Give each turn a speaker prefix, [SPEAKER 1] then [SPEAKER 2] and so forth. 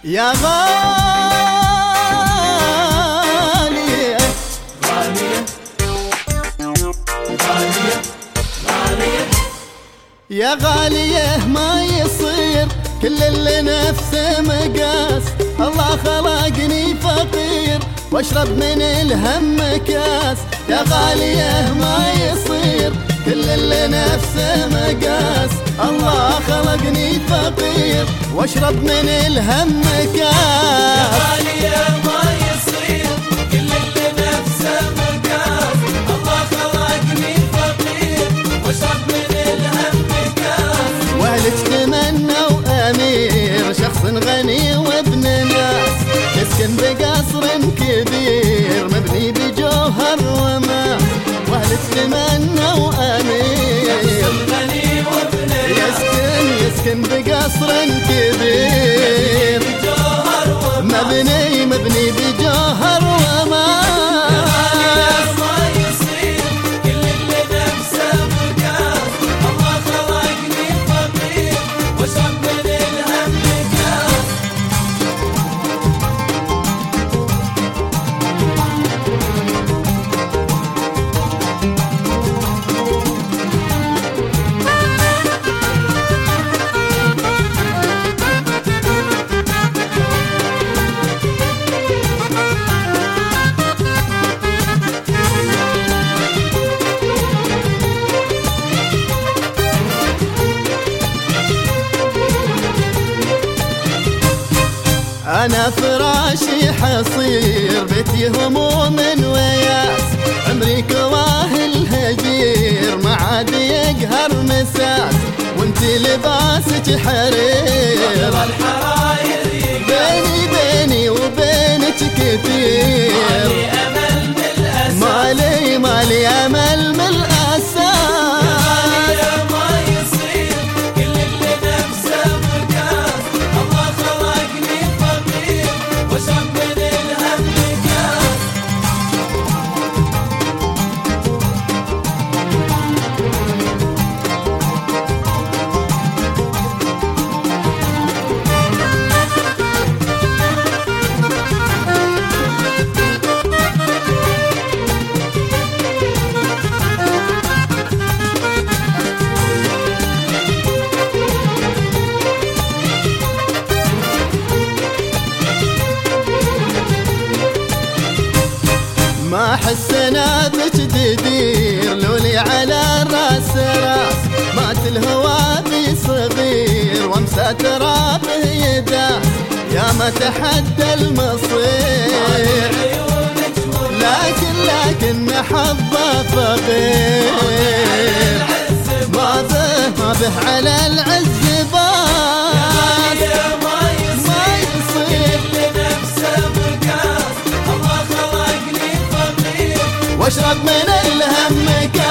[SPEAKER 1] يا غالية
[SPEAKER 2] غالية غالية غالية
[SPEAKER 1] يا غالية ما يصير كل اللي نفسه مقاس. الله خلقني فقير واشرب من الهم كاس. يا غالية ما يصير كل اللي نفسه مقاس. الله خلقني فقير واشرب من الهم كاس.
[SPEAKER 2] يا غالية ما يصير كل اللي نفسه مقاس. الله خلقني فقير واشرب من الهم كاس.
[SPEAKER 1] واهلك تمنوا امير شخص غني وابن ناس يسكن بقصر كبير مبني بجوهر وماس. واهلك تمنوا امير
[SPEAKER 2] غني وابن
[SPEAKER 1] يسكن بقصر كبير مبني بجوهر وماس.
[SPEAKER 2] ما يصير كل اللي نفسه مقاس. الله خلقني فقير واشرب من الهم كاس.
[SPEAKER 1] أنا فراشي حصير بيتي هموم وياس. عمري كواه الهجير ما عاد يقهر مساس. وانتي لباسك حرير بيني وبينك كثير. مالي أمل من الأساس.
[SPEAKER 2] ما يصير كل اللي نفسه مقاس. الله خلقني فقير واشرب من الهم كاس.
[SPEAKER 1] ما احس انا بك تدير لولي على الراس راس. مات الهوى بي صغير وامسى ترابه يداس. يا ما تحدى المصير لكن حظه فقير. ما به على العز باس.
[SPEAKER 2] ما يصير اللي نفسه مقاس. الله خلقني فقير
[SPEAKER 1] واشرب من الهم كاس.